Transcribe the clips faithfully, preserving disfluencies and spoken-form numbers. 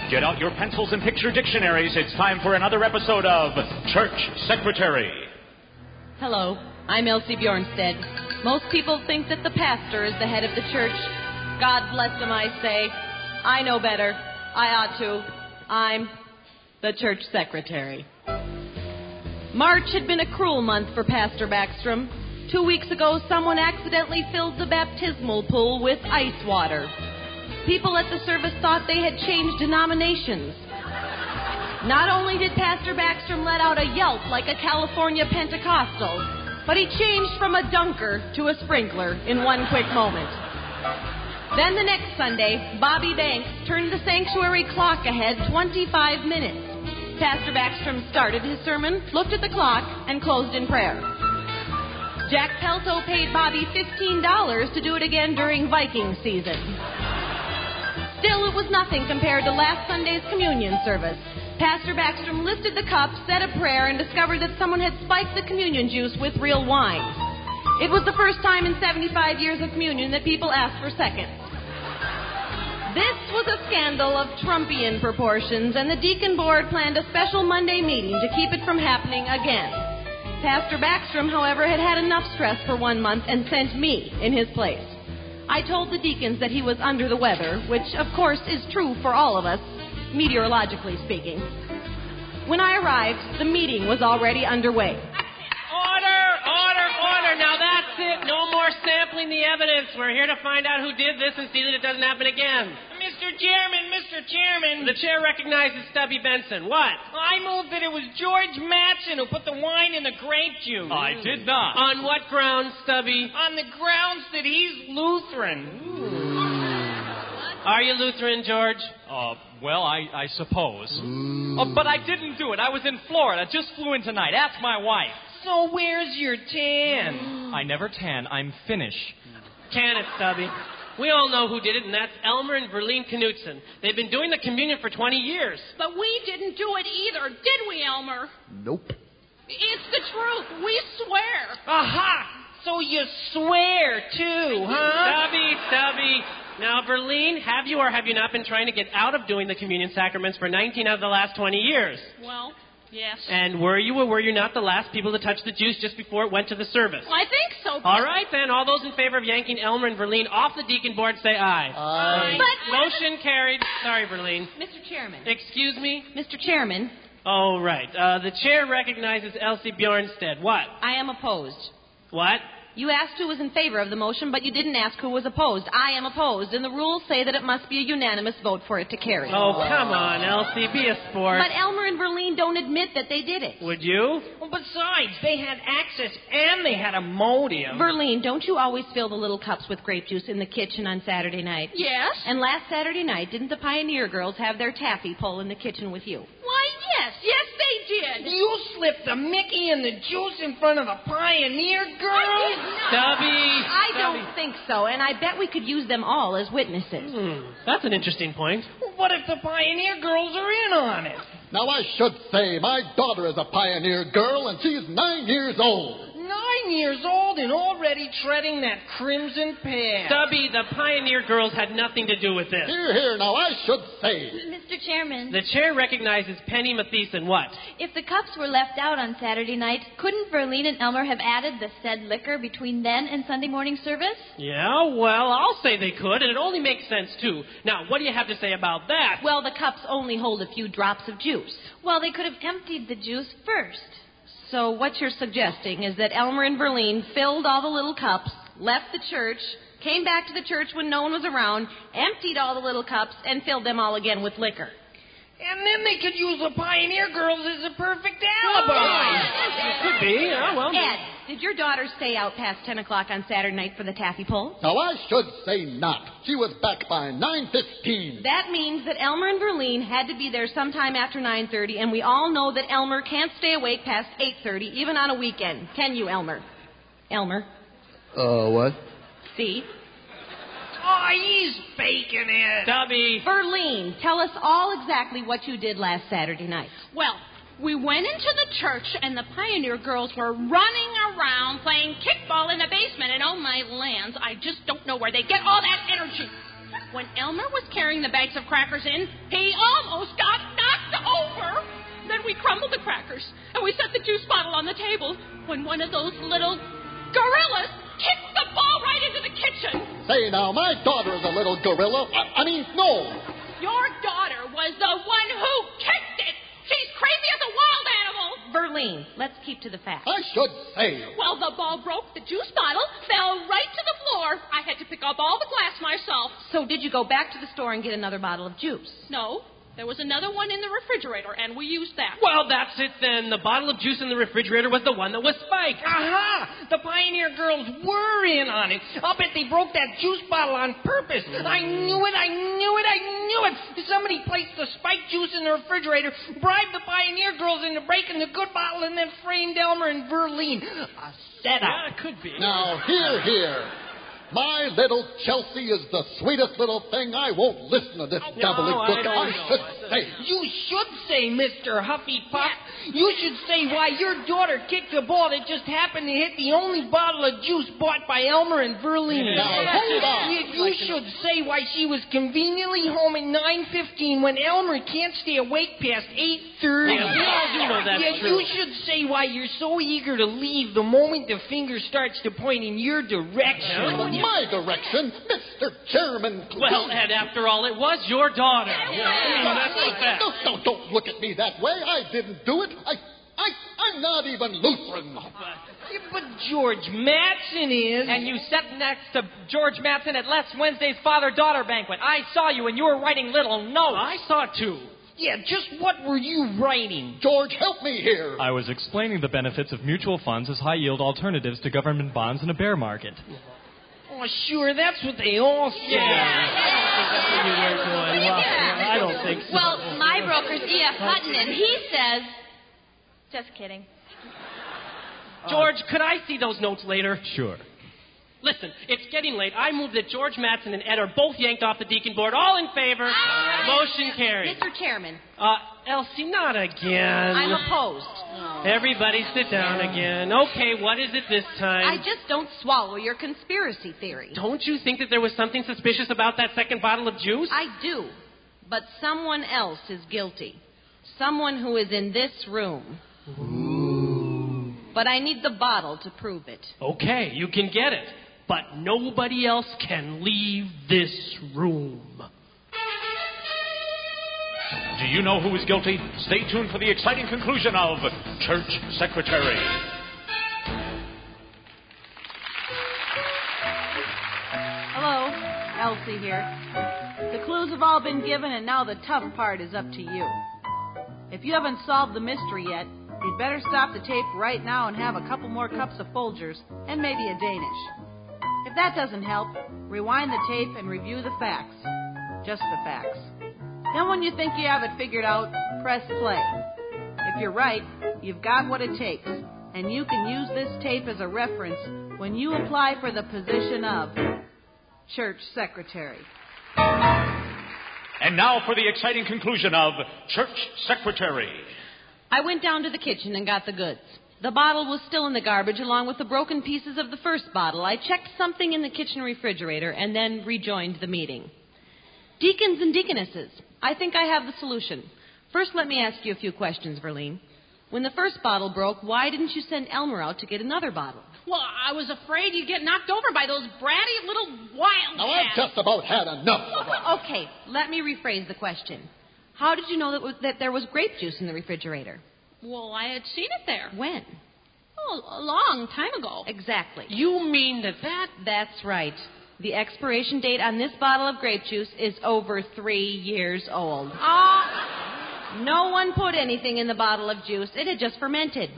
Get out your pencils and picture dictionaries. It's time for another episode of Church Secretary. Hello, I'm Elsie Bjornstead. Most people think that the pastor is the head of the church. God bless them, I say. I know better. I ought to. I'm the church secretary. March had been a cruel month for Pastor Backstrom. Two weeks ago, someone accidentally filled the baptismal pool with ice water. People at the service thought they had changed denominations. Not only did Pastor Backstrom let out a yelp like a California Pentecostal, but he changed from a dunker to a sprinkler in one quick moment. Then the next Sunday, Bobby Banks turned the sanctuary clock ahead twenty-five minutes. Pastor Backstrom started his sermon, looked at the clock, and closed in prayer. Jack Pelto paid Bobby fifteen dollars to do it again during Viking season. Still, it was nothing compared to last Sunday's communion service. Pastor Backstrom lifted the cup, said a prayer, and discovered that someone had spiked the communion juice with real wine. It was the first time in seventy-five years of communion that people asked for seconds. This was a scandal of Trumpian proportions, and the deacon board planned a special Monday meeting to keep it from happening again. Pastor Backstrom, however, had had enough stress for one month and sent me in his place. I told the deacons that he was under the weather, which, of course, is true for all of us, meteorologically speaking. When I arrived, the meeting was already underway. Order, order, order. Now that's it. No more sampling the evidence. We're here to find out who did this and see that it doesn't happen again. Mister Chairman, Mister Chairman. The chair recognizes Stubby Benson. What? I moved that it was George Matson who put the wine in the grape juice. I did not. On what grounds, Stubby? On the grounds that he's Lutheran. Are you Lutheran, George? Uh, well, I, I suppose. Oh, but I didn't do it. I was in Florida. Just flew in tonight. Ask my wife. So where's your tan? I never tan. I'm Finnish. Can it, Stubby? We all know who did it, and that's Elmer and Verlene Knutson. They've been doing the communion for twenty years. But we didn't do it either, did we, Elmer? Nope. It's the truth. We swear. Aha! So you swear, too, huh? Stubby, Stubby. Now, Verlene, have you or have you not been trying to get out of doing the communion sacraments for nineteen out of the last twenty years? Well, yes. And were you or were you not the last people to touch the juice just before it went to the service? I think so. All right, then. All those in favor of yanking Elmer and Verlene off the deacon board say aye. Aye. But Motion carried. Sorry, Verlene. Mister Chairman. Excuse me? Mister Chairman, Oh, right. Uh, the chair recognizes Elsie Bjornstead. What? I am opposed. What? You asked who was in favor of the motion, but you didn't ask who was opposed. I am opposed, and the rules say that it must be a unanimous vote for it to carry. Oh, come on, Elsie. Be a sport. But Elmer and Verlene don't admit that they did it. Would you? Well, besides, they had access and they had a motive. Verlene, don't you always fill the little cups with grape juice in the kitchen on Saturday night? Yes. And last Saturday night, didn't the Pioneer girls have their taffy pull in the kitchen with you? Why, yes. Yes, they did. You slipped the Mickey and the juice in front of the Pioneer girls? Stubby. I Stubby. don't think so, and I bet we could use them all as witnesses. Hmm, that's an interesting point. Well, what if the Pioneer girls are in on it? Now, I should say, my daughter is a Pioneer girl, and she's nine years old. Nine years old and already treading that crimson path. Stubby, the Pioneer girls had nothing to do with this. Here, here, now, I should say. Mister Chairman, The chair recognizes Penny Mathieson. What? if the cups were left out on Saturday night, couldn't Verlene and Elmer have added the said liquor between then and Sunday morning service? Yeah, well, I'll say they could, and it only makes sense, too. Now, what do you have to say about that? Well, the cups only hold a few drops of juice. Well, they could have emptied the juice first. So what you're suggesting is that Elmer and Verlene filled all the little cups, left the church, came back to the church when no one was around, emptied all the little cups, and filled them all again with liquor. And then they could use the Pioneer girls as a perfect alibi. It could be. Yeah, well. Ed, did your daughter stay out past ten o'clock on Saturday night for the taffy pull? Now, I should say not. She was back by nine fifteen. That means that Elmer and Verlene had to be there sometime after nine thirty, and we all know that Elmer can't stay awake past eight thirty, even on a weekend. Can you, Elmer? Elmer? Uh, what? See? Oh, he's faking it. Stubby. Verlene, tell us all exactly what you did last Saturday night. Well, we went into the church, and the Pioneer girls were running around playing kickball in the basement. And oh, my lands, I just don't know where they get all that energy. When Elmer was carrying the bags of crackers in, he almost got knocked over. Then we crumbled the crackers, and we set the juice bottle on the table when one of those little gorillas kicked the ball right into the kitchen. Say now, my daughter is a little gorilla. I, I mean, no. Your daughter was the one who kicked it. She's crazy as a wild animal. Verlene, let's keep to the facts. I should say. Well, the ball broke, the juice bottle fell right to the floor. I had to pick up all the glass myself. So did you go back to the store and get another bottle of juice? No, there was another one in the refrigerator, and we used that. Well, that's it then. The bottle of juice in the refrigerator was the one that was spiked. Aha! The Pioneer girls were in on it. I'll bet they broke that juice bottle on purpose. I knew it, I knew it, I knew it. Somebody placed the spiked juice in the refrigerator, bribed the Pioneer girls into breaking the good bottle, and then framed Elmer and Verlene. A setup. Yeah, it could be. Now, here, here. My little Chelsea is the sweetest little thing. I won't listen to this no, gobbledygook. I I, don't should know. say. You should say, Mister Huffy Puff. You should say why your daughter kicked a ball that just happened to hit the only bottle of juice bought by Elmer and Verlene. Now, hold on. You, you should say why she was conveniently home at nine fifteen when Elmer can't stay awake past eight thirty. Yeah, we all do know that's yeah, true. You should say why you're so eager to leave the moment the finger starts to point in your direction. My direction, Mister Chairman. Well, and after all, it was your daughter. I mean, that's the fact. No, no, don't look at me that way. I didn't do it. I, I, I'm not even Lutheran. Yeah, but George Mattson is. And you sat next to George Mattson at Les Wednesday's father-daughter banquet. I saw you, and you were writing little notes. I saw it too. Yeah, just what were you writing? George, help me here. I was explaining the benefits of mutual funds as high-yield alternatives to government bonds in a bear market. Oh, sure, that's what they all say. I don't think so. Well, my broker's E F Hutton, and he says... Just kidding. George, could I see those notes later? Sure. Listen, it's getting late. I move that George Mattson and Ed are both yanked off the deacon board. All in favor. Aye. Motion carried. Mister Chairman, Uh, Elsie, not again. I'm opposed. Everybody sit down again. Okay, what is it this time? I just don't swallow your conspiracy theory. Don't you think that there was something suspicious about that second bottle of juice? I do. But someone else is guilty. Someone who is in this room. Ooh. But I need the bottle to prove it. Okay, you can get it. But nobody else can leave this room. Do you know who is guilty? Stay tuned for the exciting conclusion of Church Secretary. Hello, Elsie here. The clues have all been given, and now the tough part is up to you. If you haven't solved the mystery yet, you'd better stop the tape right now and have a couple more cups of Folgers and maybe a Danish. If that doesn't help, rewind the tape and review the facts. Just the facts. Then when you think you have it figured out, press play. If you're right, you've got what it takes, and you can use this tape as a reference when you apply for the position of Church Secretary. And now for the exciting conclusion of Church Secretary. I went down to the kitchen and got the goods. The bottle was still in the garbage along with the broken pieces of the first bottle. I checked something in the kitchen refrigerator and then rejoined the meeting. Deacons and deaconesses, I think I have the solution. First, let me ask you a few questions, Verlene. When the first bottle broke, why didn't you send Elmer out to get another bottle? Well, I was afraid you'd get knocked over by those bratty little wildcats. Now, I've just about had enough of it. Okay, let me rephrase the question. How did you know that, was, that there was grape juice in the refrigerator? Well, I had seen it there. When? Oh, a long time ago. Exactly. You mean that that... That's right. The expiration date on this bottle of grape juice is over three years old. Ah. Uh, no one put anything in the bottle of juice. It had just fermented.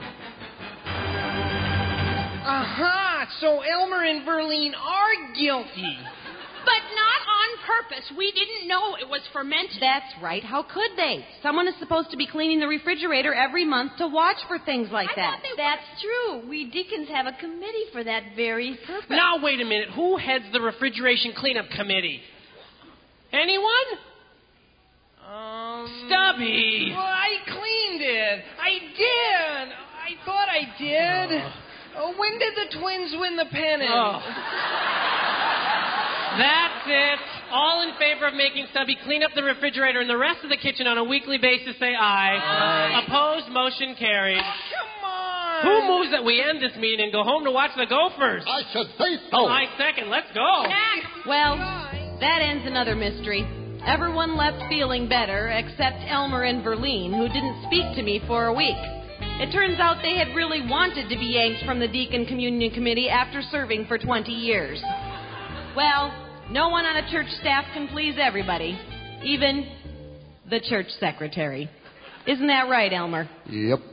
Aha! So Elmer and Verlene are guilty. But not on purpose. We didn't know it was fermented. That's right. How could they? Someone is supposed to be cleaning the refrigerator every month to watch for things like I that. That's true. We deacons have a committee for that very purpose. Now, wait a minute. Who heads the refrigeration cleanup committee? Anyone? Um, Stubby. Well, I cleaned it. I did. I thought I did. Oh, when did the twins win the pennant? Oh. That's it. All in favor of making Stubby clean up the refrigerator and the rest of the kitchen on a weekly basis, say aye. Aye. Opposed, motion carried. Come on. Who moves that we end this meeting and go home to watch the Gophers? I should say so. I second. Let's go. Well, that ends another mystery. Everyone left feeling better except Elmer and Verlene, who didn't speak to me for a week. It turns out they had really wanted to be yanked from the Deacon Communion Committee after serving for twenty years. Well, no one on a church staff can please everybody, even the church secretary. Isn't that right, Elmer? Yep.